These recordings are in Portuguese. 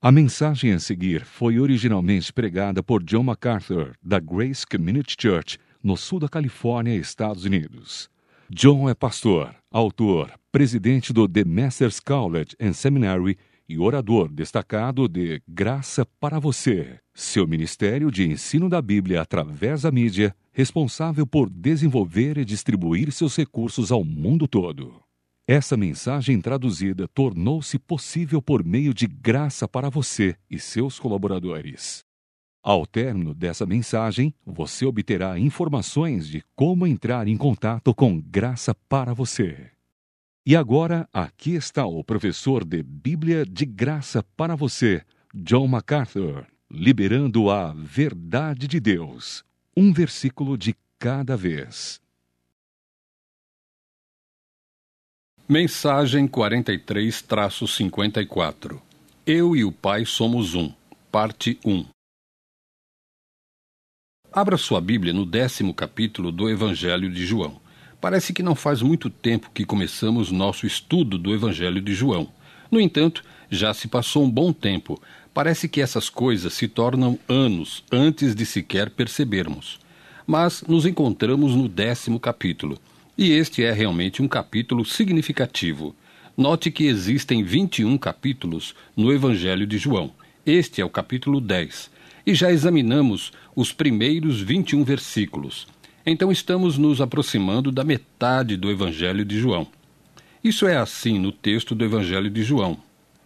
A mensagem a seguir foi originalmente pregada por John MacArthur, da Grace Community Church, no sul da Califórnia, Estados Unidos. John é pastor, autor, presidente do The Masters College and Seminary e orador destacado de Graça para Você, seu ministério de ensino da Bíblia através da mídia, responsável por desenvolver e distribuir seus recursos ao mundo todo. Essa mensagem traduzida tornou-se possível por meio de Graça para Você e seus colaboradores. Ao término dessa mensagem, você obterá informações de como entrar em contato com Graça para Você. E agora, aqui está o professor de Bíblia de Graça para Você, John MacArthur, liberando a verdade de Deus, um versículo de cada vez. Mensagem 43-54. Eu e o Pai somos um. Parte 1. Abra sua Bíblia no 10º capítulo do Evangelho de João. Parece que não faz muito tempo que começamos nosso estudo do Evangelho de João. No entanto, já se passou um bom tempo. Parece que essas coisas se tornam anos antes de sequer percebermos. Mas nos encontramos no 10º capítulo. E este é realmente um capítulo significativo. Note que existem 21 capítulos no Evangelho de João. Este é o capítulo 10. E já examinamos os primeiros 21 versículos. Então estamos nos aproximando da metade do Evangelho de João. Isso é assim no texto do Evangelho de João.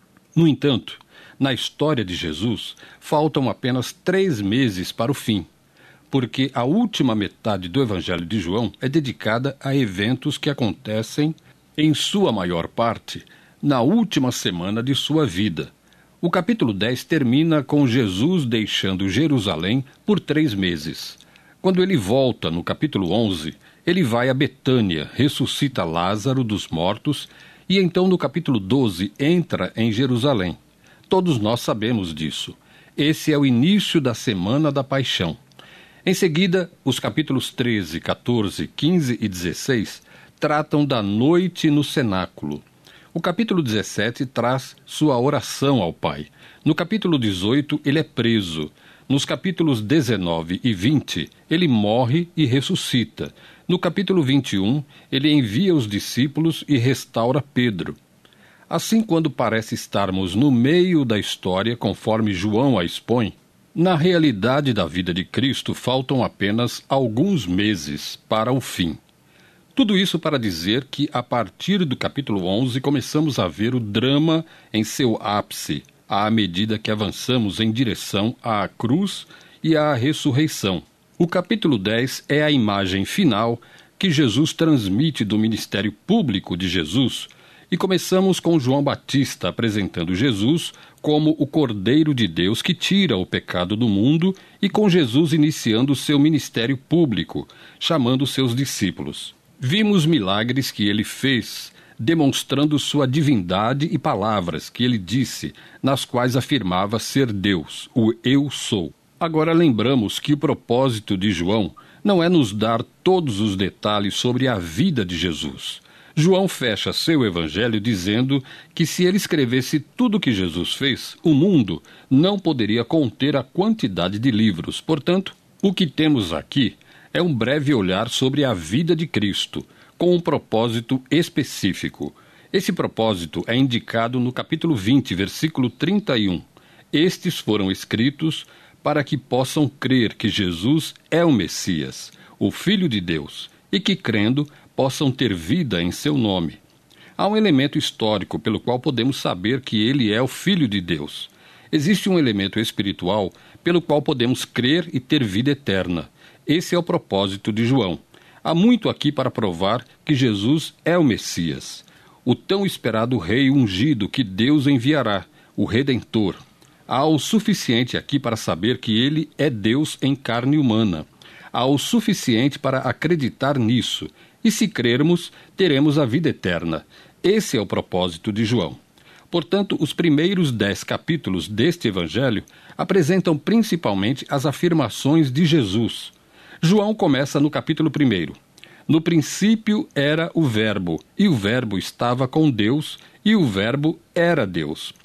No entanto, na história de Jesus, faltam apenas 3 meses para o fim. Porque a última metade do Evangelho de João é dedicada a eventos que acontecem, em sua maior parte, na última semana de sua vida. O capítulo 10 termina com Jesus deixando Jerusalém por 3 meses. Quando ele volta no capítulo 11, ele vai a Betânia, ressuscita Lázaro dos mortos e então no capítulo 12 entra em Jerusalém. Todos nós sabemos disso. Esse é o início da Semana da Paixão. Em seguida, os capítulos 13, 14, 15 e 16 tratam da noite no cenáculo. O capítulo 17 traz sua oração ao Pai. No capítulo 18, ele é preso. Nos capítulos 19 e 20, ele morre e ressuscita. No capítulo 21, ele envia os discípulos e restaura Pedro. Assim, quando parece estarmos no meio da história, conforme João a expõe, na realidade da vida de Cristo, faltam apenas alguns meses para o fim. Tudo isso para dizer que, a partir do capítulo 11, começamos a ver o drama em seu ápice, à medida que avançamos em direção à cruz e à ressurreição. O capítulo 10 é a imagem final que Jesus transmite do ministério público de Jesus, e começamos com João Batista apresentando Jesus como o Cordeiro de Deus que tira o pecado do mundo e com Jesus iniciando seu ministério público, chamando seus discípulos. Vimos milagres que ele fez, demonstrando sua divindade e palavras que ele disse, nas quais afirmava ser Deus, o Eu Sou. Agora lembramos que o propósito de João não é nos dar todos os detalhes sobre a vida de Jesus. João fecha seu evangelho dizendo que se ele escrevesse tudo o que Jesus fez, o mundo não poderia conter a quantidade de livros. Portanto, o que temos aqui é um breve olhar sobre a vida de Cristo, com um propósito específico. Esse propósito é indicado no capítulo 20, versículo 31. Estes foram escritos para que possam crer que Jesus é o Messias, o Filho de Deus, e que, crendo, possam ter vida em seu nome. Há um elemento histórico pelo qual podemos saber que ele é o Filho de Deus. Existe um elemento espiritual pelo qual podemos crer e ter vida eterna. Esse é o propósito de João. Há muito aqui para provar que Jesus é o Messias, o tão esperado Rei ungido que Deus enviará, o Redentor. Há o suficiente aqui para saber que ele é Deus em carne humana. Há o suficiente para acreditar nisso. E se crermos, teremos a vida eterna. Esse é o propósito de João. Portanto, os primeiros 10 capítulos deste Evangelho apresentam principalmente as afirmações de Jesus. João começa no capítulo 1. No princípio era o Verbo, e o Verbo estava com Deus, e o Verbo era Deus.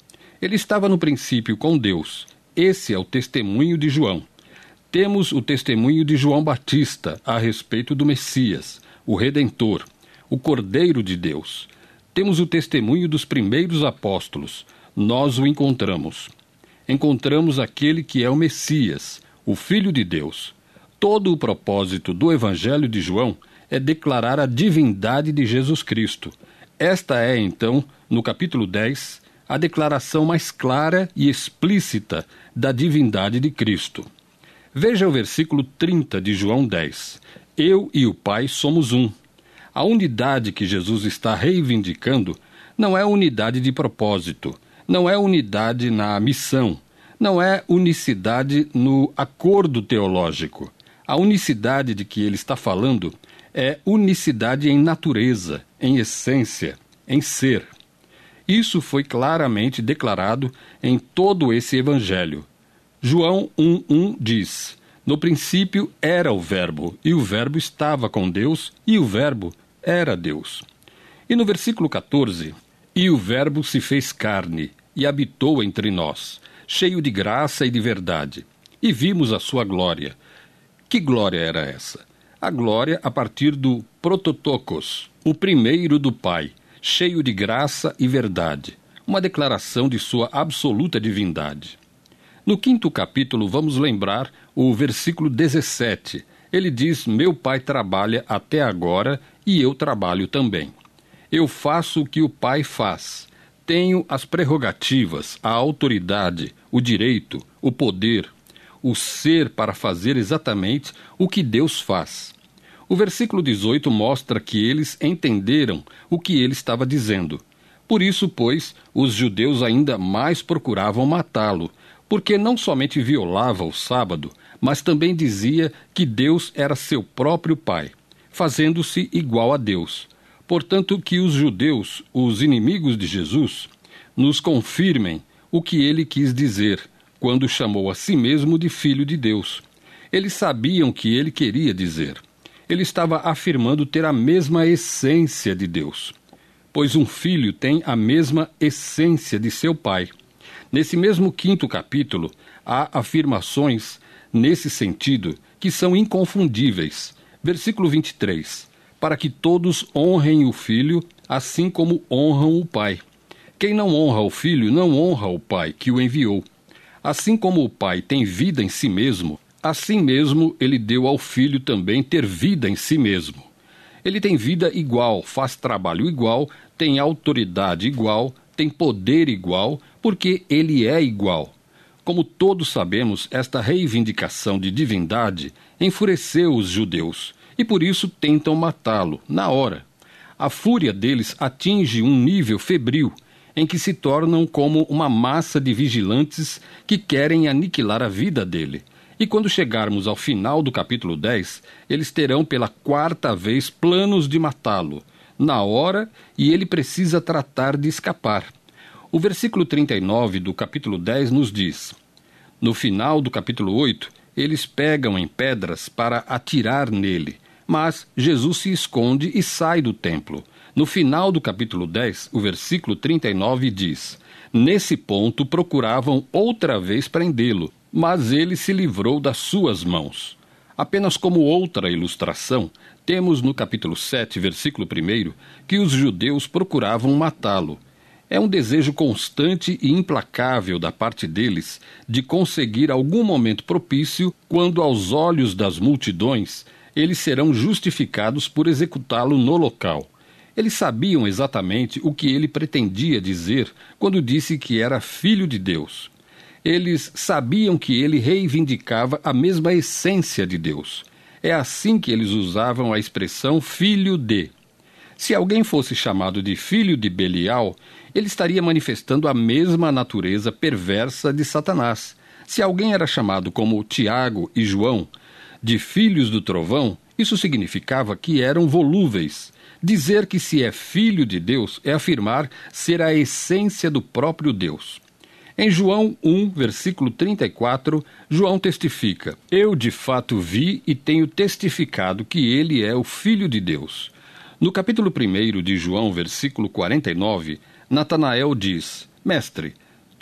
Ele estava no princípio com Deus. Esse é o testemunho de João. Temos o testemunho de João Batista a respeito do Messias, o Redentor, o Cordeiro de Deus. Temos o testemunho dos primeiros apóstolos. Nós o encontramos. Encontramos aquele que é o Messias, o Filho de Deus. Todo o propósito do Evangelho de João é declarar a divindade de Jesus Cristo. Esta é, então, no capítulo 10, a declaração mais clara e explícita da divindade de Cristo. Veja o versículo 30 de João 10. Eu e o Pai somos um. A unidade que Jesus está reivindicando não é unidade de propósito, não é unidade na missão, não é unicidade no acordo teológico. A unicidade de que ele está falando é unicidade em natureza, em essência, em ser. Isso foi claramente declarado em todo esse evangelho. João 1:1 diz: no princípio era o Verbo, e o Verbo estava com Deus, e o Verbo era Deus. E no versículo 14, e o Verbo se fez carne, e habitou entre nós, cheio de graça e de verdade, e vimos a sua glória. Que glória era essa? A glória a partir do prototokos, o primeiro do Pai, cheio de graça e verdade, uma declaração de sua absoluta divindade. No 5º capítulo, vamos lembrar o versículo 17. Ele diz: meu Pai trabalha até agora e eu trabalho também. Eu faço o que o Pai faz. Tenho as prerrogativas, a autoridade, o direito, o poder, o ser para fazer exatamente o que Deus faz. O versículo 18 mostra que eles entenderam o que ele estava dizendo. Por isso, pois, os judeus ainda mais procuravam matá-lo, porque não somente violava o sábado, mas também dizia que Deus era seu próprio Pai, fazendo-se igual a Deus. Portanto, que os judeus, os inimigos de Jesus, nos confirmem o que ele quis dizer quando chamou a si mesmo de Filho de Deus. Eles sabiam o que ele queria dizer. Ele estava afirmando ter a mesma essência de Deus, pois um filho tem a mesma essência de seu pai. Nesse mesmo 5º capítulo, há afirmações nesse sentido que são inconfundíveis. Versículo 23. Para que todos honrem o Filho, assim como honram o Pai. Quem não honra o Filho, não honra o Pai que o enviou. Assim como o Pai tem vida em si mesmo, assim mesmo ele deu ao Filho também ter vida em si mesmo. Ele tem vida igual, faz trabalho igual, tem autoridade igual, tem poder igual, porque ele é igual. Como todos sabemos, esta reivindicação de divindade enfureceu os judeus, e por isso tentam matá-lo, na hora. A fúria deles atinge um nível febril, em que se tornam como uma massa de vigilantes que querem aniquilar a vida dele. E quando chegarmos ao final do capítulo 10, eles terão pela 4ª vez planos de matá-lo, na hora, e ele precisa tratar de escapar. O versículo 39 do capítulo 10 nos diz: no final do capítulo 8, eles pegam em pedras para atirar nele, mas Jesus se esconde e sai do templo. No final do capítulo 10, o versículo 39 diz: nesse ponto procuravam outra vez prendê-lo, mas ele se livrou das suas mãos. Apenas como outra ilustração, temos no capítulo 7, versículo 1, que os judeus procuravam matá-lo. É um desejo constante e implacável da parte deles de conseguir algum momento propício, quando aos olhos das multidões eles serão justificados por executá-lo no local. Eles sabiam exatamente o que ele pretendia dizer quando disse que era Filho de Deus. Eles sabiam que ele reivindicava a mesma essência de Deus. É assim que eles usavam a expressão filho de. Se alguém fosse chamado de filho de Belial, ele estaria manifestando a mesma natureza perversa de Satanás. Se alguém era chamado como Tiago e João, de filhos do trovão, isso significava que eram volúveis. Dizer que se é filho de Deus é afirmar ser a essência do próprio Deus. Em João 1, versículo 34, João testifica: eu de fato vi e tenho testificado que ele é o Filho de Deus. No capítulo 1 de João, versículo 49, Natanael diz: Mestre,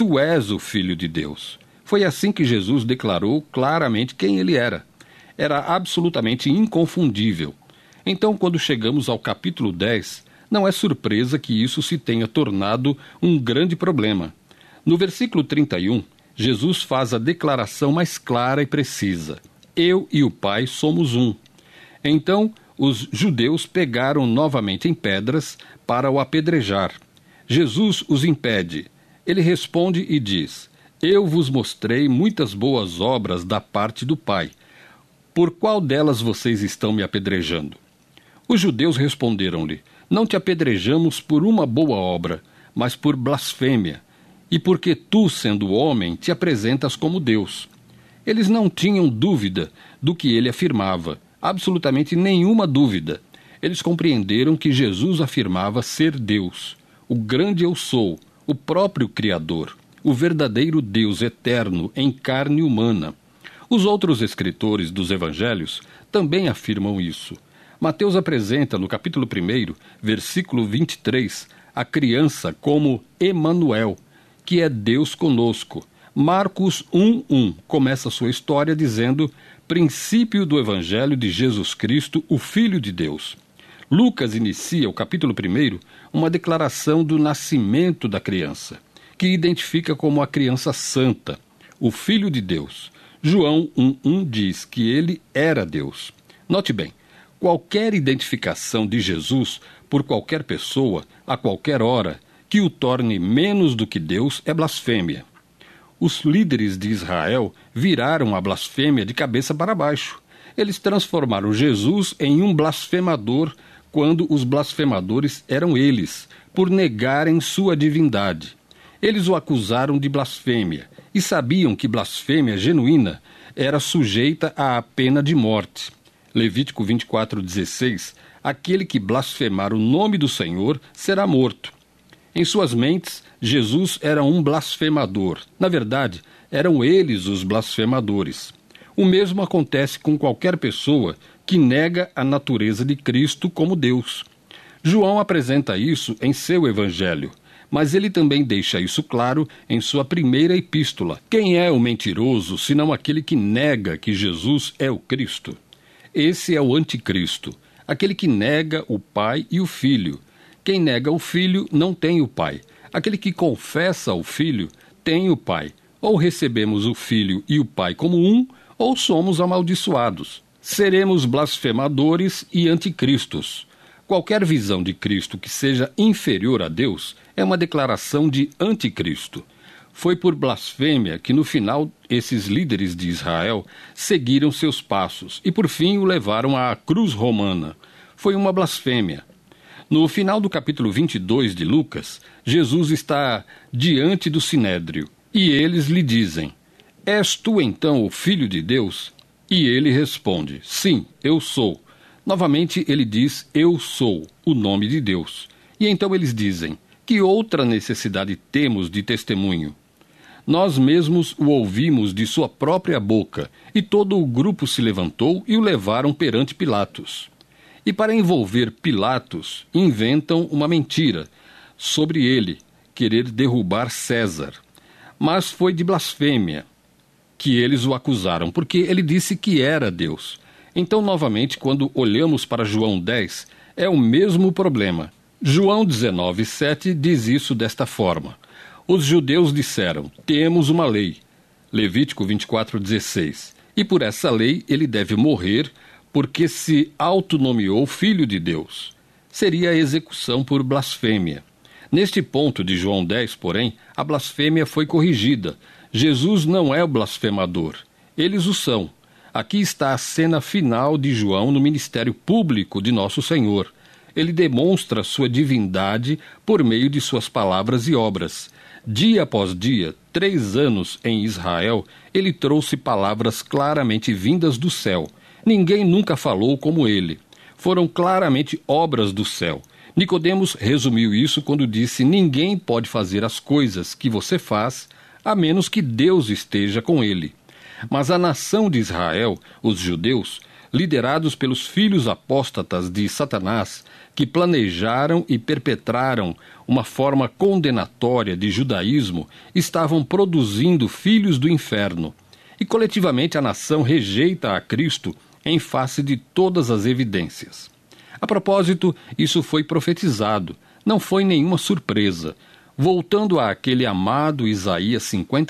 tu és o Filho de Deus. Foi assim que Jesus declarou claramente quem ele era. Era absolutamente inconfundível. Então, quando chegamos ao capítulo 10, não é surpresa que isso se tenha tornado um grande problema. No versículo 31, Jesus faz a declaração mais clara e precisa: eu e o Pai somos um. Então, os judeus pegaram novamente em pedras para o apedrejar. Jesus os impede. Ele responde e diz: eu vos mostrei muitas boas obras da parte do Pai. Por qual delas vocês estão me apedrejando? Os judeus responderam-lhe: não te apedrejamos por uma boa obra, mas por blasfêmia, e porque tu, sendo homem, te apresentas como Deus. Eles não tinham dúvida do que ele afirmava, absolutamente nenhuma dúvida. Eles compreenderam que Jesus afirmava ser Deus, o grande eu sou, o próprio Criador, o verdadeiro Deus eterno em carne humana. Os outros escritores dos evangelhos também afirmam isso. Mateus apresenta no capítulo 1, versículo 23, a criança como Emanuel, que é Deus conosco. Marcos 1:1 começa sua história dizendo: princípio do Evangelho de Jesus Cristo, o Filho de Deus. Lucas inicia o capítulo 1 uma declaração do nascimento da criança, que identifica como a criança santa, o Filho de Deus. João 1:1 diz que ele era Deus. Note bem, qualquer identificação de Jesus por qualquer pessoa, a qualquer hora, que o torne menos do que Deus é blasfêmia. Os líderes de Israel viraram a blasfêmia de cabeça para baixo. Eles transformaram Jesus em um blasfemador quando os blasfemadores eram eles, por negarem sua divindade. Eles o acusaram de blasfêmia e sabiam que blasfêmia genuína era sujeita à pena de morte. Levítico 24:16, aquele que blasfemar o nome do Senhor será morto. Em suas mentes, Jesus era um blasfemador. Na verdade, eram eles os blasfemadores. O mesmo acontece com qualquer pessoa que nega a natureza de Cristo como Deus. João apresenta isso em seu evangelho, mas ele também deixa isso claro em sua primeira epístola. Quem é o mentiroso, senão aquele que nega que Jesus é o Cristo? Esse é o anticristo, aquele que nega o Pai e o Filho. Quem nega o Filho não tem o Pai. Aquele que confessa o Filho tem o Pai. Ou recebemos o Filho e o Pai como um, ou somos amaldiçoados. Seremos blasfemadores e anticristos. Qualquer visão de Cristo que seja inferior a Deus é uma declaração de anticristo. Foi por blasfêmia que no final esses líderes de Israel seguiram seus passos e por fim o levaram à cruz romana. Foi uma blasfêmia. No final do capítulo 22 de Lucas, Jesus está diante do Sinédrio e eles lhe dizem: és tu então o Filho de Deus? E ele responde: sim, eu sou. Novamente ele diz: eu sou, o nome de Deus. E então eles dizem: que outra necessidade temos de testemunho? Nós mesmos o ouvimos de sua própria boca. E todo o grupo se levantou e o levaram perante Pilatos. E para envolver Pilatos, inventam uma mentira sobre ele, querer derrubar César. Mas foi de blasfêmia que eles o acusaram, porque ele disse que era Deus. Então, novamente, quando olhamos para João 10, é o mesmo problema. João 19:7 diz isso desta forma: os judeus disseram: temos uma lei. Levítico 24:16. E por essa lei ele deve morrer, porque se autonomeou Filho de Deus. Seria a execução por blasfêmia. Neste ponto de João 10, porém, a blasfêmia foi corrigida. Jesus não é o blasfemador. Eles o são. Aqui está a cena final de João no ministério público de Nosso Senhor. Ele demonstra sua divindade por meio de suas palavras e obras. Dia após dia, 3 anos em Israel, ele trouxe palavras claramente vindas do céu. Ninguém nunca falou como ele. Foram claramente obras do céu. Nicodemos resumiu isso quando disse: ninguém pode fazer as coisas que você faz, a menos que Deus esteja com ele. Mas a nação de Israel, os judeus, liderados pelos filhos apóstatas de Satanás, que planejaram e perpetraram uma forma condenatória de judaísmo, estavam produzindo filhos do inferno. E coletivamente a nação rejeita a Cristo em face de todas as evidências. A propósito, isso foi profetizado, não foi nenhuma surpresa. Voltando àquele amado Isaías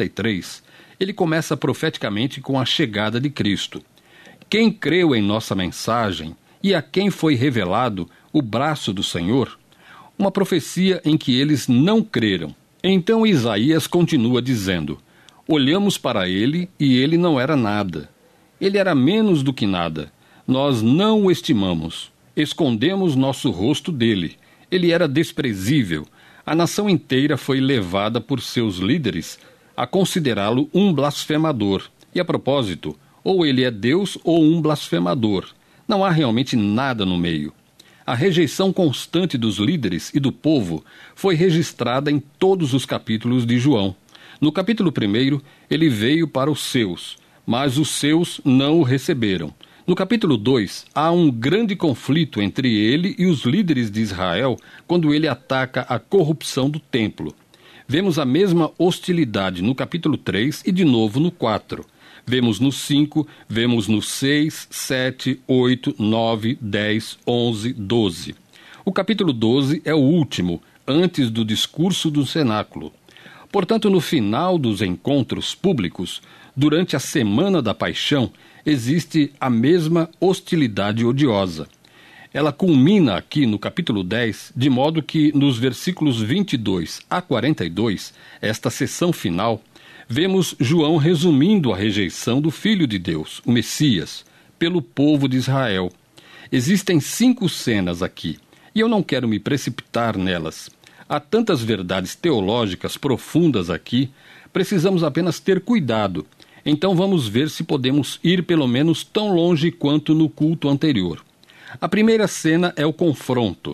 53, ele começa profeticamente com a chegada de Cristo. Quem creu em nossa mensagem e a quem foi revelado o braço do Senhor? Uma profecia em que eles não creram. Então Isaías continua dizendo: olhamos para ele e ele não era nada. Ele era menos do que nada. Nós não o estimamos. Escondemos nosso rosto dele. Ele era desprezível. A nação inteira foi levada por seus líderes a considerá-lo um blasfemador. E a propósito, ou ele é Deus ou um blasfemador. Não há realmente nada no meio. A rejeição constante dos líderes e do povo foi registrada em todos os capítulos de João. No capítulo 1, ele veio para os seus, mas os seus não o receberam. No capítulo 2, há um grande conflito entre ele e os líderes de Israel quando ele ataca a corrupção do templo. Vemos a mesma hostilidade no capítulo 3 e de novo no 4. Vemos no 5, vemos no 6, 7, 8, 9, 10, 11, 12. O capítulo 12 é o último, antes do discurso do cenáculo. Portanto, no final dos encontros públicos, durante a Semana da Paixão, existe a mesma hostilidade odiosa. Ela culmina aqui no capítulo 10, de modo que nos versículos 22 a 42, esta sessão final, vemos João resumindo a rejeição do Filho de Deus, o Messias, pelo povo de Israel. Existem 5 cenas aqui, e eu não quero me precipitar nelas. Há tantas verdades teológicas profundas aqui, precisamos apenas ter cuidado. Então vamos ver se podemos ir pelo menos tão longe quanto no culto anterior. A primeira cena é o confronto.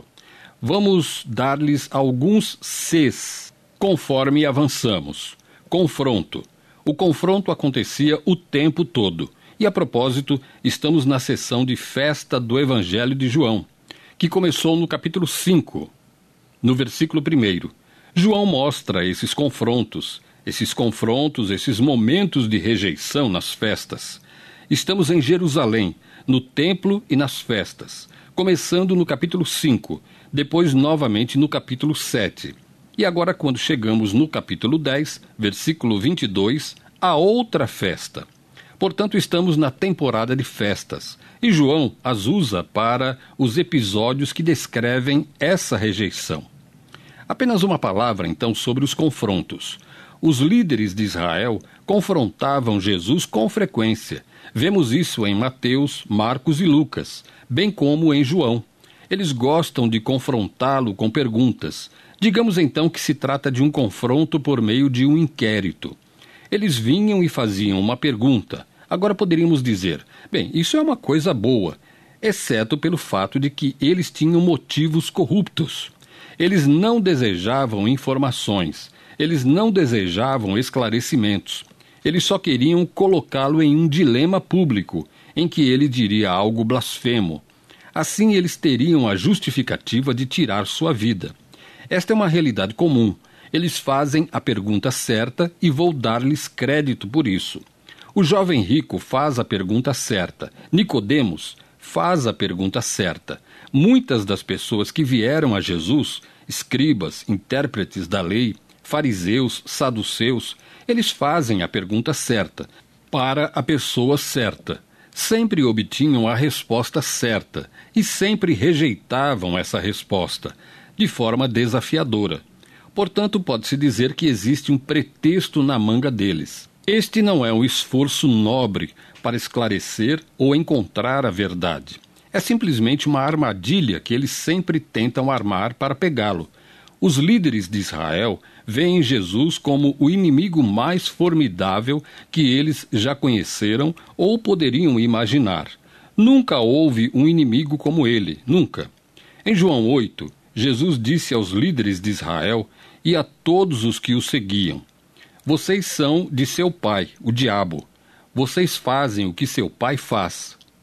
Vamos dar-lhes alguns Cs, conforme avançamos. Confronto. O confronto acontecia o tempo todo. E a propósito, estamos na sessão de festa do Evangelho de João, que começou no capítulo 5, no versículo 1. João mostra esses confrontos, esses momentos de rejeição nas festas. Estamos em Jerusalém, no templo e nas festas, começando no capítulo 5, depois novamente no capítulo 7. E agora, quando chegamos no capítulo 10, versículo 22, a outra festa. Portanto, estamos na temporada de festas, e João as usa para os episódios que descrevem essa rejeição. Apenas uma palavra, então, sobre os confrontos. Os líderes de Israel confrontavam Jesus com frequência. Vemos isso em Mateus, Marcos e Lucas, bem como em João. Eles gostam de confrontá-lo com perguntas. Digamos então que se trata de um confronto por meio de um inquérito. Eles vinham e faziam uma pergunta. Agora poderíamos dizer, bem, isso é uma coisa boa, exceto pelo fato de que eles tinham motivos corruptos. Eles não desejavam informações. Eles não desejavam esclarecimentos. Eles só queriam colocá-lo em um dilema público, em que ele diria algo blasfemo. Assim, eles teriam a justificativa de tirar sua vida. Esta é uma realidade comum. Eles fazem a pergunta certa e vou dar-lhes crédito por isso. O jovem rico faz a pergunta certa. Nicodemos faz a pergunta certa. Muitas das pessoas que vieram a Jesus, escribas, intérpretes da lei, fariseus, saduceus, eles fazem a pergunta certa, para a pessoa certa. Sempre obtinham a resposta certa e sempre rejeitavam essa resposta, de forma desafiadora. Portanto, pode-se dizer que existe um pretexto na manga deles. Este não é um esforço nobre para esclarecer ou encontrar a verdade. É simplesmente uma armadilha que eles sempre tentam armar para pegá-lo. Os líderes de Israel veem Jesus como o inimigo mais formidável que eles já conheceram ou poderiam imaginar. Nunca houve um inimigo como ele, nunca. Em João 8, Jesus disse aos líderes de Israel e a todos os que o seguiam: vocês são de seu pai, o diabo. Vocês fazem o que seu pai faz.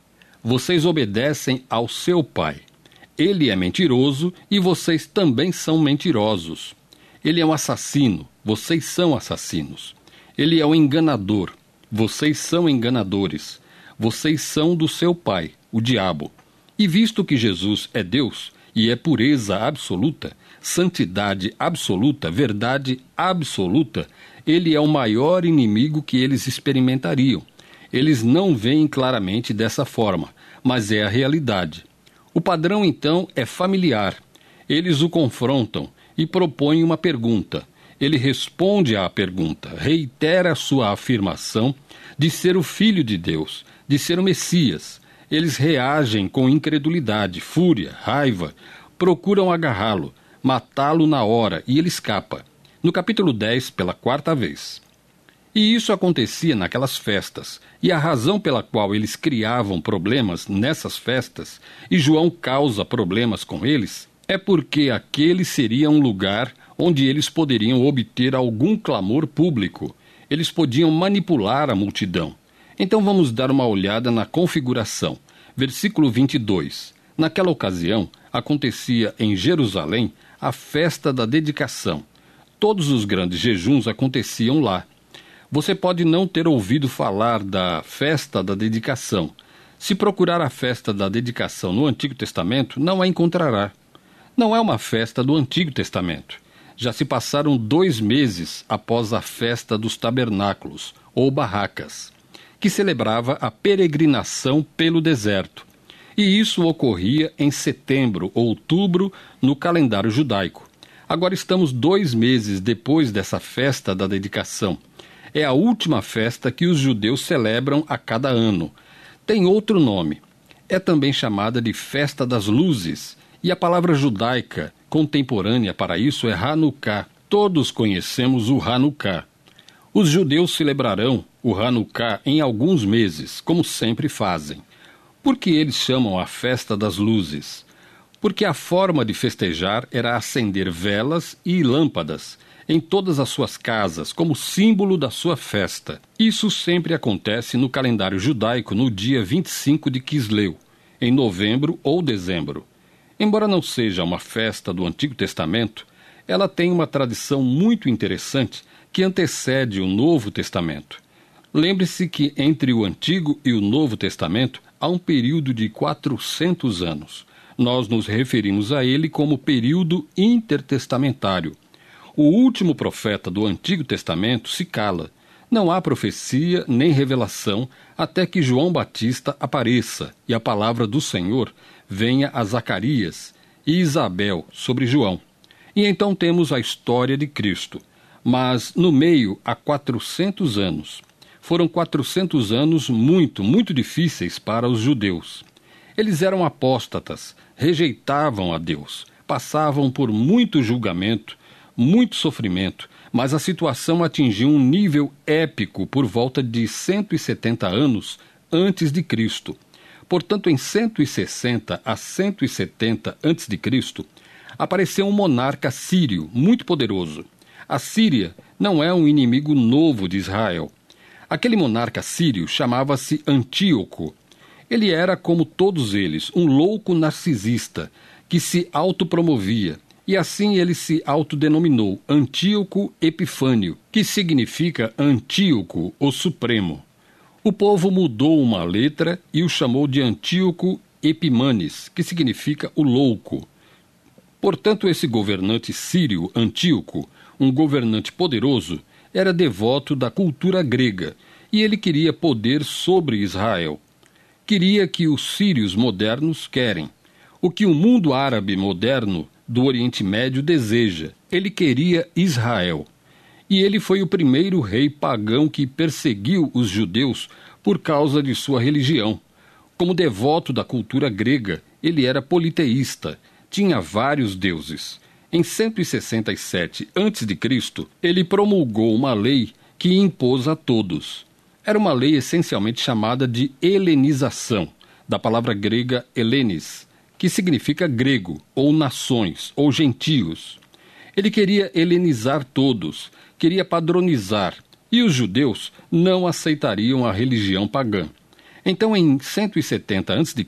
vocês obedecem ao seu pai. Ele é mentiroso e vocês também são mentirosos. Ele é um assassino, vocês são assassinos. Ele é um enganador, vocês são enganadores. Vocês são do seu pai, o diabo. E visto que Jesus é Deus e é pureza absoluta, santidade absoluta, verdade absoluta, ele é o maior inimigo que eles experimentariam. Eles não veem claramente dessa forma, mas é a realidade. O padrão, então, é familiar. Eles o confrontam e propõem uma pergunta. Ele responde à pergunta, reitera a sua afirmação de ser o Filho de Deus, de ser o Messias. Eles reagem com incredulidade, fúria, raiva, procuram agarrá-lo, matá-lo na hora e ele escapa. No capítulo 10, pela 4ª vez. E isso acontecia naquelas festas, e a razão pela qual eles criavam problemas nessas festas, e João causa problemas com eles, é porque aquele seria um lugar onde eles poderiam obter algum clamor público. Eles podiam manipular a multidão. Então vamos dar uma olhada na configuração. Versículo 22. Naquela ocasião, acontecia em Jerusalém a festa da dedicação. Todos os grandes jejuns aconteciam lá. Você pode não ter ouvido falar da festa da dedicação. Se procurar a festa da dedicação no Antigo Testamento, não a encontrará. Não é uma festa do Antigo Testamento. Já se passaram 2 meses após a festa dos tabernáculos, ou barracas, que celebrava a peregrinação pelo deserto. E isso ocorria em setembro, outubro, no calendário judaico. Agora estamos 2 meses depois dessa festa da dedicação. É a última festa que os judeus celebram a cada ano. Tem outro nome. É também chamada de Festa das Luzes. E a palavra judaica contemporânea para isso é Hanukkah. Todos conhecemos o Hanukkah. Os judeus celebrarão o Hanukkah em alguns meses, como sempre fazem. Por que eles chamam a Festa das Luzes? Porque a forma de festejar era acender velas e lâmpadas em todas as suas casas, como símbolo da sua festa. Isso sempre acontece no calendário judaico no dia 25 de Quisleu, em novembro ou dezembro. Embora não seja uma festa do Antigo Testamento, ela tem uma tradição muito interessante que antecede o Novo Testamento. Lembre-se que entre o Antigo e o Novo Testamento há um período de 400 anos. Nós nos referimos a ele como período intertestamentário. O último profeta do Antigo Testamento se cala. Não há profecia nem revelação até que João Batista apareça e a palavra do Senhor venha a Zacarias e Isabel sobre João. E então temos a história de Cristo. Mas no meio há 400 anos. Foram 400 anos muito difíceis para os judeus. Eles eram apóstatas, rejeitavam a Deus, passavam por muito julgamento, muito sofrimento, mas a situação atingiu um nível épico por volta de 170 anos antes de Cristo. Portanto, em 160 a 170 antes de Cristo, apareceu um monarca sírio muito poderoso. A Síria não é um inimigo novo de Israel. Aquele monarca sírio chamava-se Antíoco. Ele era, como todos eles, um louco narcisista que se autopromovia. E assim ele se autodenominou Antíoco Epifânio, que significa Antíoco, o Supremo. O povo mudou uma letra e o chamou de Antíoco Epimanes, que significa o louco. Portanto, esse governante sírio, Antíoco, um governante poderoso, era devoto da cultura grega e ele queria poder sobre Israel. Queria que os sírios modernos querem, o que o mundo árabe moderno do Oriente Médio deseja. Ele queria Israel. E ele foi o primeiro rei pagão que perseguiu os judeus por causa de sua religião. Como devoto da cultura grega, ele era politeísta, tinha vários deuses. Em 167 a.C., ele promulgou uma lei que impôs a todos. Era uma lei essencialmente chamada de helenização, da palavra grega helenis, que significa grego, ou nações, ou gentios. Ele queria helenizar todos, queria padronizar, e os judeus não aceitariam a religião pagã. Então, em 170 a.C.,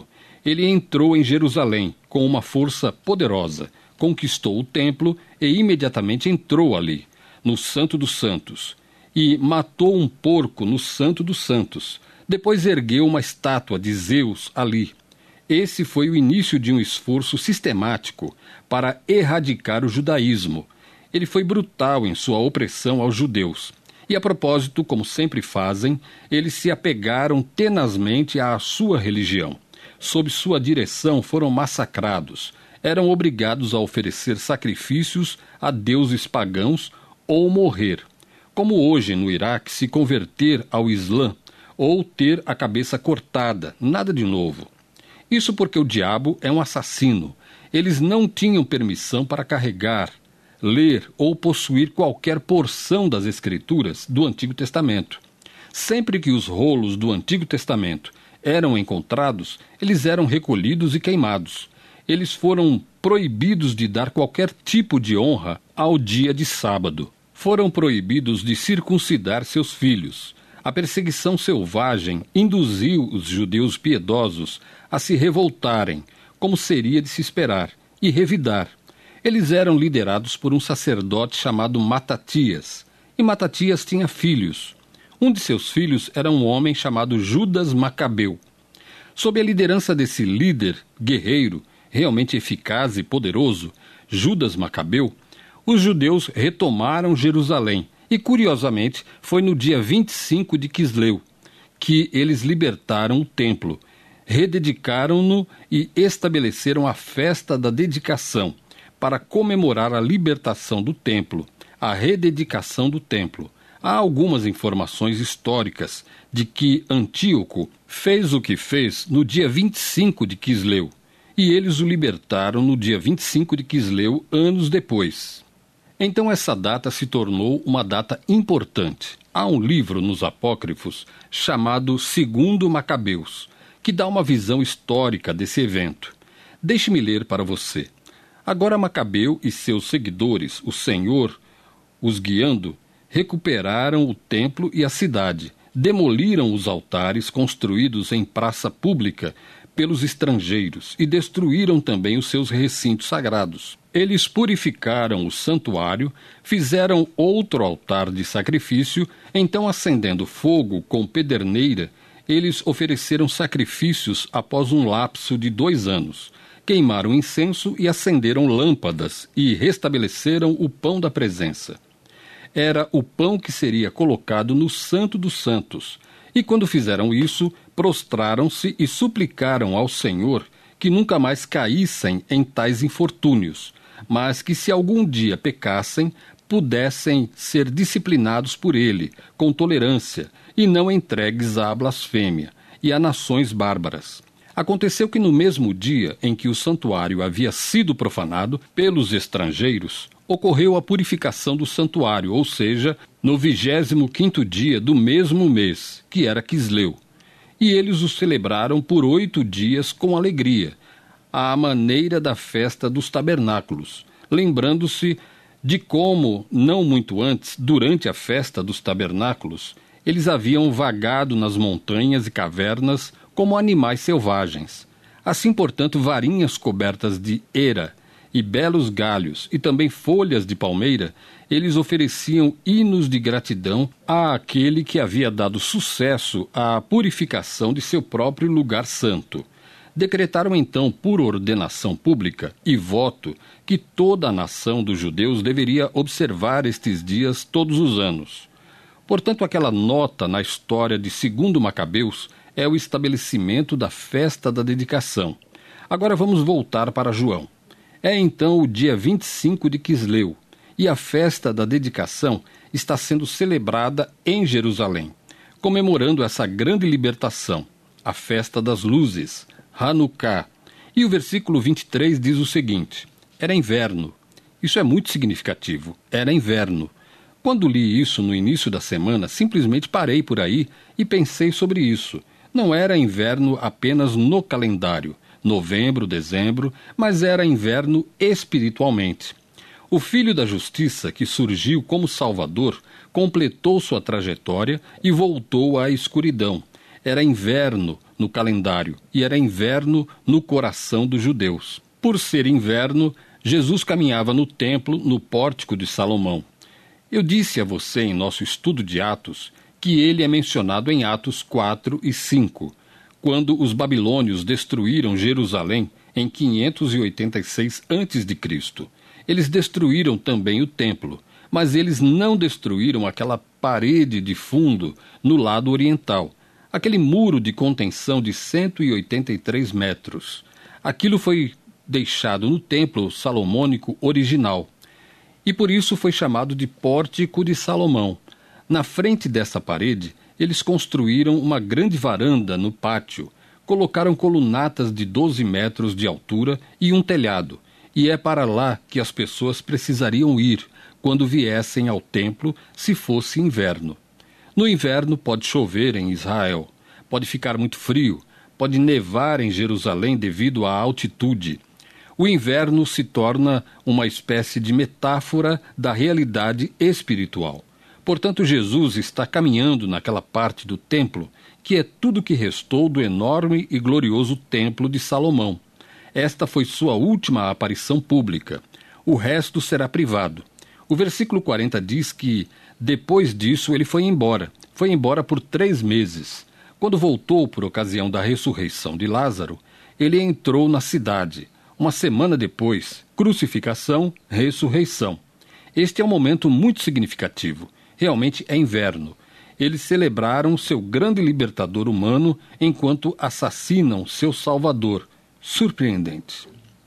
ele entrou em Jerusalém com uma força poderosa, conquistou o templo e imediatamente entrou ali, no Santo dos Santos, e matou um porco no Santo dos Santos. Depois ergueu uma estátua de Zeus ali. Esse foi o início de um esforço sistemático para erradicar o judaísmo. Ele foi brutal em sua opressão aos judeus. E a propósito, como sempre fazem, eles se apegaram tenazmente à sua religião. Sob sua direção foram massacrados. Eram obrigados a oferecer sacrifícios a deuses pagãos ou morrer. Como hoje no Iraque, se converter ao Islã ou ter a cabeça cortada, nada de novo. Isso porque o diabo é um assassino. Eles não tinham permissão para carregar, ler ou possuir qualquer porção das Escrituras do Antigo Testamento. Sempre que os rolos do Antigo Testamento eram encontrados, eles eram recolhidos e queimados. Eles foram proibidos de dar qualquer tipo de honra ao dia de sábado. Foram proibidos de circuncidar seus filhos. A perseguição selvagem induziu os judeus piedosos a se revoltarem, como seria de se esperar, e revidar. Eles eram liderados por um sacerdote chamado Matatias, e Matatias tinha filhos. Um de seus filhos era um homem chamado Judas Macabeu. Sob a liderança desse líder guerreiro, realmente eficaz e poderoso, Judas Macabeu, os judeus retomaram Jerusalém. E, curiosamente, foi no dia 25 de Quisleu que eles libertaram o templo, rededicaram-no e estabeleceram a festa da dedicação para comemorar a libertação do templo, a rededicação do templo. Há algumas informações históricas de que Antíoco fez o que fez no dia 25 de Quisleu, e eles o libertaram no dia 25 de Quisleu, anos depois. Então essa data se tornou uma data importante. Há um livro nos apócrifos chamado Segundo Macabeus, que dá uma visão histórica desse evento. Deixe-me ler para você. Agora Macabeu e seus seguidores, o Senhor, os guiando, recuperaram o templo e a cidade, demoliram os altares construídos em praça pública pelos estrangeiros e destruíram também os seus recintos sagrados. Eles purificaram o santuário, fizeram outro altar de sacrifício, então acendendo fogo com pederneira, eles ofereceram sacrifícios após um lapso de 2 anos. Queimaram incenso e acenderam lâmpadas e restabeleceram o pão da presença. Era o pão que seria colocado no Santo dos Santos. E quando fizeram isso, prostraram-se e suplicaram ao Senhor que nunca mais caíssem em tais infortúnios, mas que se algum dia pecassem, pudessem ser disciplinados por ele, com tolerância, e não entregues à blasfêmia e a nações bárbaras. Aconteceu que no mesmo dia em que o santuário havia sido profanado pelos estrangeiros, ocorreu a purificação do santuário, ou seja, no 25º dia do mesmo mês, que era Quisleu. E eles o celebraram por 8 dias com alegria, à maneira da festa dos tabernáculos, lembrando-se de como, não muito antes, durante a festa dos tabernáculos, eles haviam vagado nas montanhas e cavernas como animais selvagens. Assim, portanto, varinhas cobertas de era e belos galhos, e também folhas de palmeira, eles ofereciam hinos de gratidão àquele que havia dado sucesso à purificação de seu próprio lugar santo. Decretaram então, por ordenação pública e voto, que toda a nação dos judeus deveria observar estes dias todos os anos. Portanto, aquela nota na história de Segundo Macabeus é o estabelecimento da festa da dedicação. Agora vamos voltar para João. É então o dia 25 de Quisleu, e a festa da dedicação está sendo celebrada em Jerusalém, comemorando essa grande libertação, a festa das luzes, Hanukkah. E o versículo 23 diz o seguinte: era inverno. Isso é muito significativo, era inverno. Quando li isso no início da semana, simplesmente parei por aí e pensei sobre isso. Não era inverno apenas no calendário, novembro, dezembro, mas era inverno espiritualmente. O Filho da Justiça, que surgiu como Salvador, completou sua trajetória e voltou à escuridão. Era inverno no calendário e era inverno no coração dos judeus. Por ser inverno, Jesus caminhava no templo, no pórtico de Salomão. Eu disse a você em nosso estudo de Atos que ele é mencionado em Atos 4 e 5, quando os babilônios destruíram Jerusalém em 586 a.C. Eles destruíram também o templo, mas eles não destruíram aquela parede de fundo no lado oriental, aquele muro de contenção de 183 metros. Aquilo foi deixado no templo salomônico original, e por isso foi chamado de Pórtico de Salomão. Na frente dessa parede, eles construíram uma grande varanda no pátio, colocaram colunatas de 12 metros de altura e um telhado, e é para lá que as pessoas precisariam ir quando viessem ao templo se fosse inverno. No inverno pode chover em Israel, pode ficar muito frio, pode nevar em Jerusalém devido à altitude. O inverno se torna uma espécie de metáfora da realidade espiritual. Portanto, Jesus está caminhando naquela parte do templo que é tudo que restou do enorme e glorioso templo de Salomão. Esta foi sua última aparição pública. O resto será privado. O versículo 40 diz que, depois disso, ele foi embora. Foi embora por 3 meses. Quando voltou por ocasião da ressurreição de Lázaro, ele entrou na cidade. Uma semana depois, crucificação, ressurreição. Este é um momento muito significativo. Realmente é inverno. Eles celebraram seu grande libertador humano enquanto assassinam seu Salvador. Surpreendente.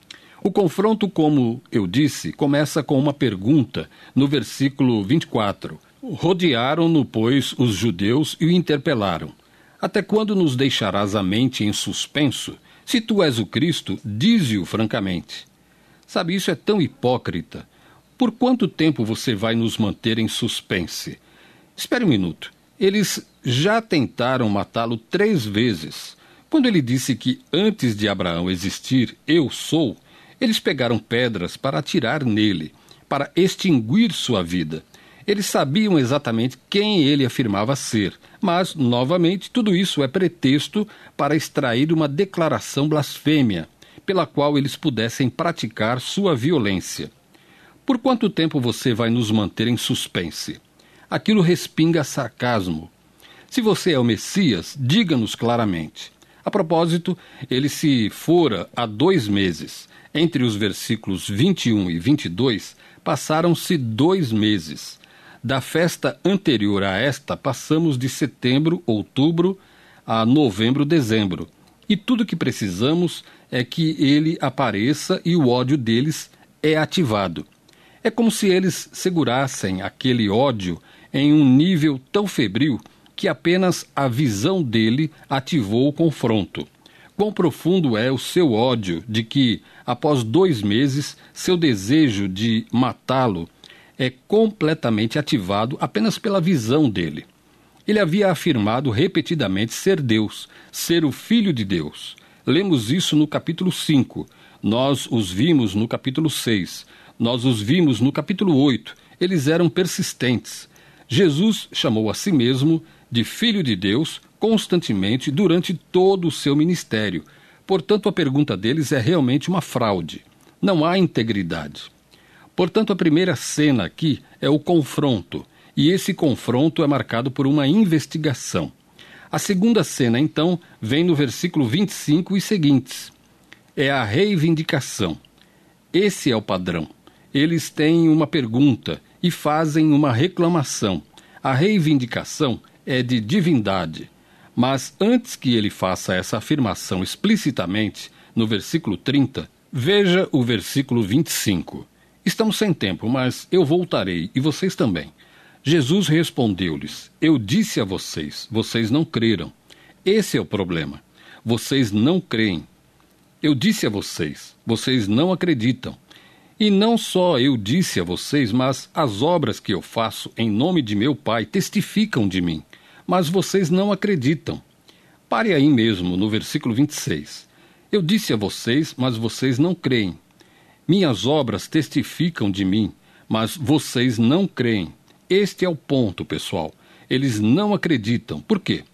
O confronto, como eu disse, começa com uma pergunta no versículo 24. Rodearam-no, pois, os judeus e o interpelaram. Até quando nos deixarás a mente em suspenso? Se tu és o Cristo, dize-o francamente. Sabe, isso é tão hipócrita. Por quanto tempo você vai nos manter em suspense? Espere um minuto. Eles já tentaram matá-lo 3 vezes. Quando ele disse que antes de Abraão existir, eu sou, eles pegaram pedras para atirar nele, para extinguir sua vida. Eles sabiam exatamente quem ele afirmava ser, mas, novamente, tudo isso é pretexto para extrair uma declaração blasfêmia, pela qual eles pudessem praticar sua violência. Por quanto tempo você vai nos manter em suspense? Aquilo respinga sarcasmo. Se você é o Messias, diga-nos claramente. A propósito, ele se fora há 2 meses. Entre os versículos 21 e 22, passaram-se 2 meses. Da festa anterior a esta, passamos de setembro, outubro, a novembro, dezembro. E tudo que precisamos é que ele apareça e o ódio deles é ativado. É como se eles segurassem aquele ódio em um nível tão febril que apenas a visão dele ativou o confronto. Quão profundo é o seu ódio de que, após 2 meses, seu desejo de matá-lo é completamente ativado apenas pela visão dele. Ele havia afirmado repetidamente ser Deus, ser o Filho de Deus. Lemos isso no capítulo 5. Nós os vimos no capítulo 6. Nós os vimos no capítulo 8. Eles eram persistentes. Jesus chamou a si mesmo de Filho de Deus constantemente durante todo o seu ministério. Portanto, a pergunta deles é realmente uma fraude. Não há integridade. Portanto, a primeira cena aqui é o confronto, e esse confronto é marcado por uma investigação. A segunda cena, então, vem no versículo 25 e seguintes. É a reivindicação. Esse é o padrão. Eles têm uma pergunta e fazem uma reclamação. A reivindicação é de divindade. Mas antes que ele faça essa afirmação explicitamente, no versículo 30, veja o versículo 25. Estamos sem tempo, mas eu voltarei, e vocês também. Jesus respondeu-lhes, eu disse a vocês, vocês não creram. Esse é o problema. Vocês não creem. Eu disse a vocês, vocês não acreditam. E não só eu disse a vocês, mas as obras que eu faço em nome de meu Pai testificam de mim. Mas vocês não acreditam. Pare aí mesmo, no versículo 26. Eu disse a vocês, mas vocês não creem. Minhas obras testificam de mim, mas vocês não creem. Este é o ponto, pessoal. Eles não acreditam. Por quê?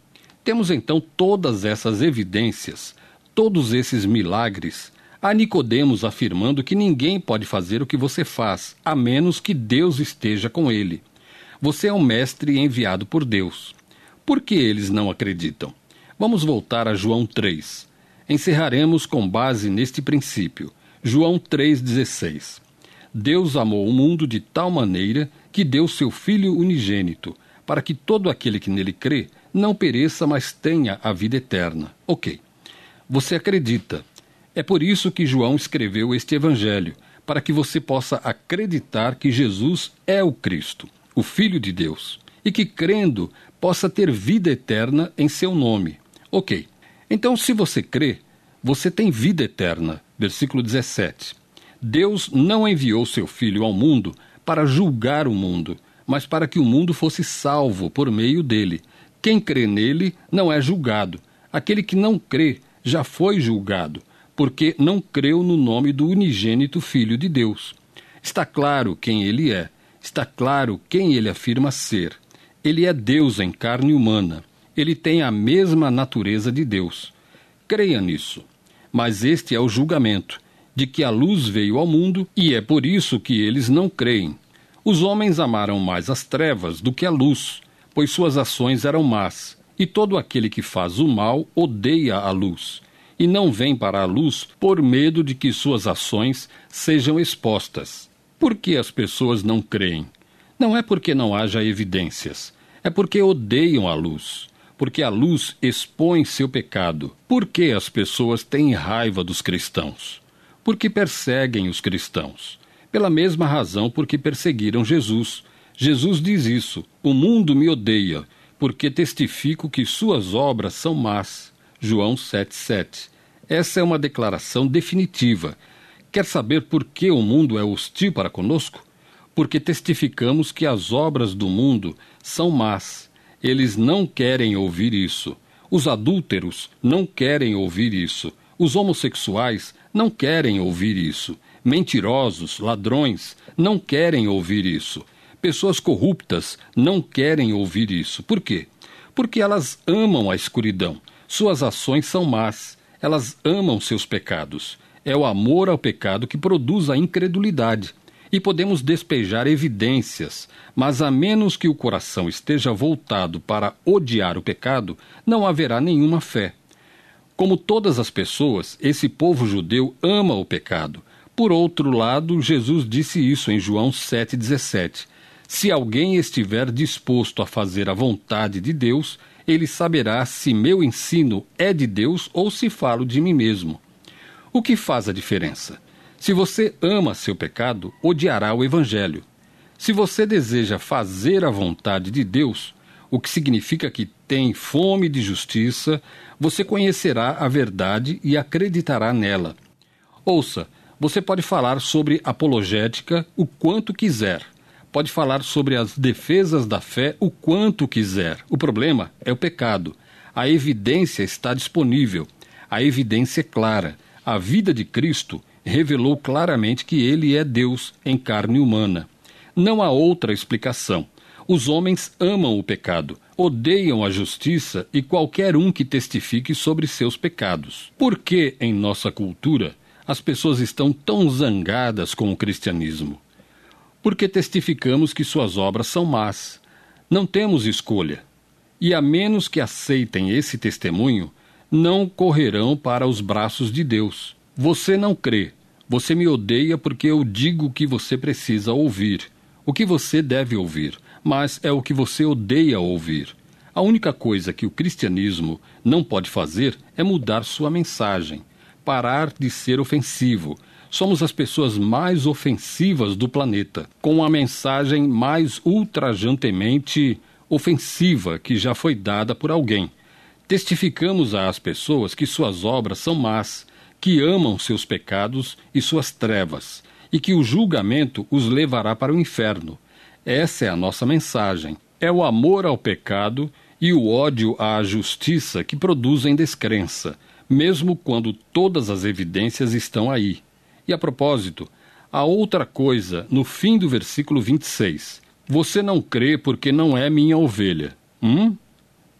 Temos então todas essas evidências, todos esses milagres, a Nicodemos afirmando que ninguém pode fazer o que você faz, a menos que Deus esteja com ele. Você é um mestre enviado por Deus. Por que eles não acreditam? Vamos voltar a João 3. Encerraremos com base neste princípio. João 3,16. Deus amou o mundo de tal maneira que deu seu Filho unigênito, para que todo aquele que nele crê não pereça, mas tenha a vida eterna. Ok. Você acredita. É por isso que João escreveu este evangelho, para que você possa acreditar que Jesus é o Cristo, o Filho de Deus, e que, crendo, possa ter vida eterna em seu nome. Ok. Então, se você crê, você tem vida eterna. Versículo 17. Deus não enviou seu Filho ao mundo para julgar o mundo, mas para que o mundo fosse salvo por meio dele. Quem crê nele não é julgado. Aquele que não crê já foi julgado, porque não creu no nome do unigênito Filho de Deus. Está claro quem ele é. Está claro quem ele afirma ser. Ele é Deus em carne humana. Ele tem a mesma natureza de Deus. Creia nisso. Mas este é o julgamento, de que a luz veio ao mundo, e é por isso que eles não creem. Os homens amaram mais as trevas do que a luz, pois suas ações eram más, e todo aquele que faz o mal odeia a luz, e não vem para a luz por medo de que suas ações sejam expostas. Por que as pessoas não creem? Não é porque não haja evidências, é porque odeiam a luz, porque a luz expõe seu pecado. Por que as pessoas têm raiva dos cristãos? Porque perseguem os cristãos. Pela mesma razão por que perseguiram Jesus. Jesus diz isso: o mundo me odeia, porque testifico que suas obras são más. João 7,7. Essa é uma declaração definitiva. Quer saber por que o mundo é hostil para conosco? Porque testificamos que as obras do mundo são más. Eles não querem ouvir isso. Os adúlteros não querem ouvir isso. Os homossexuais não querem ouvir isso. Mentirosos, ladrões, não querem ouvir isso. Pessoas corruptas não querem ouvir isso. Por quê? Porque elas amam a escuridão. Suas ações são más. Elas amam seus pecados. É o amor ao pecado que produz a incredulidade. E podemos despejar evidências, mas a menos que o coração esteja voltado para odiar o pecado, não haverá nenhuma fé. Como todas as pessoas, esse povo judeu ama o pecado. Por outro lado, Jesus disse isso em João 7,17. Se alguém estiver disposto a fazer a vontade de Deus, ele saberá se meu ensino é de Deus ou se falo de mim mesmo. O que faz a diferença? Se você ama seu pecado, odiará o Evangelho. Se você deseja fazer a vontade de Deus, o que significa que tem fome de justiça, você conhecerá a verdade e acreditará nela. Ouça, você pode falar sobre apologética o quanto quiser. Pode falar sobre as defesas da fé o quanto quiser. O problema é o pecado. A evidência está disponível. A evidência é clara. A vida de Cristo revelou claramente que ele é Deus em carne humana. Não há outra explicação. Os homens amam o pecado, odeiam a justiça e qualquer um que testifique sobre seus pecados. Por que, em nossa cultura, as pessoas estão tão zangadas com o cristianismo? Porque testificamos que suas obras são más. Não temos escolha. E a menos que aceitem esse testemunho, não correrão para os braços de Deus. Você não crê. Você me odeia porque eu digo o que você precisa ouvir, o que você deve ouvir, mas é o que você odeia ouvir. A única coisa que o cristianismo não pode fazer é mudar sua mensagem, parar de ser ofensivo. Somos as pessoas mais ofensivas do planeta, com a mensagem mais ultrajantemente ofensiva que já foi dada por alguém. Testificamos às pessoas que suas obras são más, que amam seus pecados e suas trevas, e que o julgamento os levará para o inferno. Essa é a nossa mensagem. É o amor ao pecado e o ódio à justiça que produzem descrença, mesmo quando todas as evidências estão aí. E a propósito, há outra coisa no fim do versículo 26. Você não crê porque não é minha ovelha.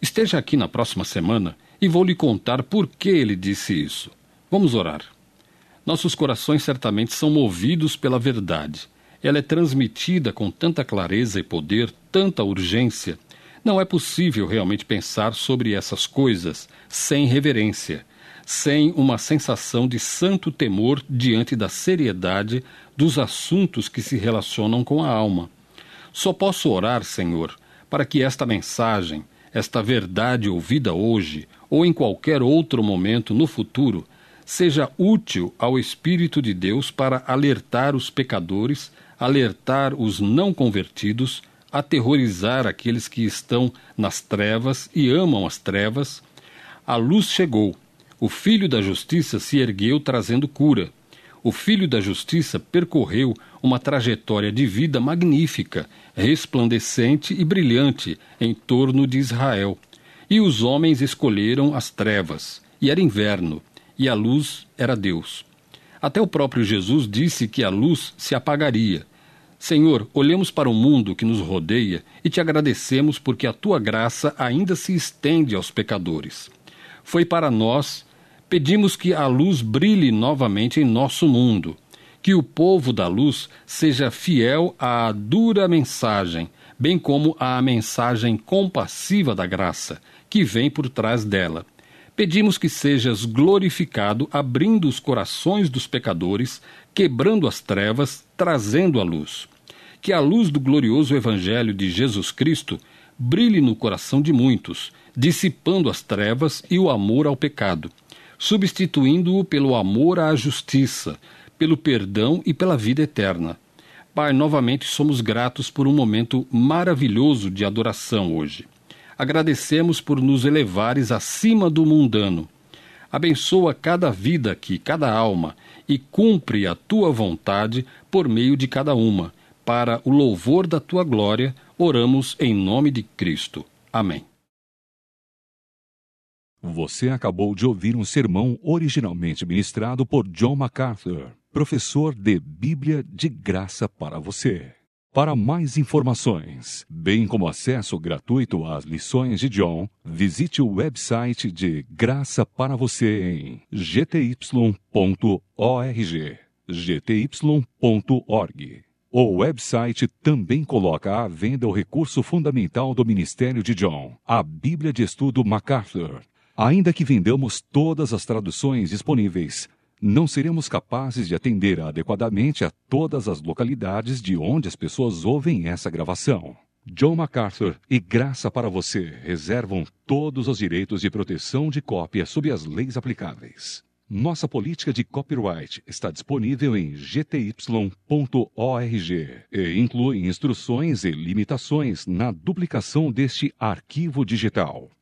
Esteja aqui na próxima semana e vou lhe contar por que ele disse isso. Vamos orar. Nossos corações certamente são movidos pela verdade. Ela é transmitida com tanta clareza e poder, tanta urgência. Não é possível realmente pensar sobre essas coisas sem reverência, sem uma sensação de santo temor diante da seriedade dos assuntos que se relacionam com a alma. Só posso orar, Senhor, para que esta mensagem, esta verdade ouvida hoje ou em qualquer outro momento no futuro, seja útil ao Espírito de Deus para alertar os pecadores, alertar os não convertidos, aterrorizar aqueles que estão nas trevas e amam as trevas. A luz chegou. O Filho da Justiça se ergueu trazendo cura. O Filho da Justiça percorreu uma trajetória de vida magnífica, resplandecente e brilhante em torno de Israel. E os homens escolheram as trevas, e era inverno, e a luz era Deus. Até o próprio Jesus disse que a luz se apagaria. Senhor, olhamos para o mundo que nos rodeia e te agradecemos porque a tua graça ainda se estende aos pecadores. Foi para nós, pedimos que a luz brilhe novamente em nosso mundo, que o povo da luz seja fiel à dura mensagem, bem como à mensagem compassiva da graça, que vem por trás dela. Pedimos que sejas glorificado abrindo os corações dos pecadores, quebrando as trevas, trazendo a luz. Que a luz do glorioso Evangelho de Jesus Cristo brilhe no coração de muitos, dissipando as trevas e o amor ao pecado, substituindo-o pelo amor à justiça, pelo perdão e pela vida eterna. Pai, novamente somos gratos por um momento maravilhoso de adoração hoje. Agradecemos por nos elevares acima do mundano. Abençoa cada vida aqui, cada alma, e cumpre a tua vontade por meio de cada uma. Para o louvor da tua glória, oramos em nome de Cristo. Amém. Você acabou de ouvir um sermão originalmente ministrado por John MacArthur, professor de Bíblia de graça para você. Para mais informações, bem como acesso gratuito às lições de John, visite o website de Graça para Você em gty.org. gty.org. O website também coloca à venda o recurso fundamental do ministério de John, a Bíblia de Estudo MacArthur. Ainda que vendamos todas as traduções disponíveis, não seremos capazes de atender adequadamente a todas as localidades de onde as pessoas ouvem essa gravação. John MacArthur e Graça para Você reservam todos os direitos de proteção de cópia sob as leis aplicáveis. Nossa política de copyright está disponível em gty.org e inclui instruções e limitações na duplicação deste arquivo digital.